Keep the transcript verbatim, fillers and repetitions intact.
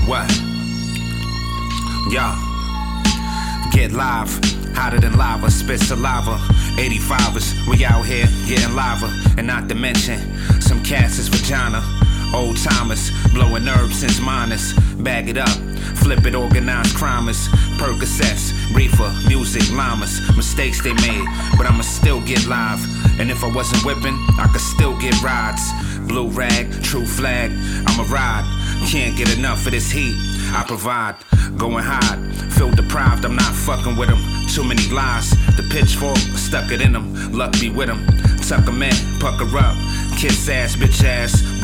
What? Yo, get live, hotter than lava, spit saliva. eighty-fivers, we out here getting lava. And not to mention, some cats is vagina. Old timers, blowing herbs since minors. Bag it up, flip it, organized crimers. Percocets, reefer, music, llamas. Mistakes they made, but I'ma still get live. And if I wasn't whipping, I could still get rides. Blue rag, true flag, I'ma ride. Can't get enough of this heat, I provide. Going hard, feel deprived, I'm not fucking with them. Too many lies, the pitchfork, stuck it in them. Luck be with them, tuck them in, pucker up. Kiss ass, bitch ass,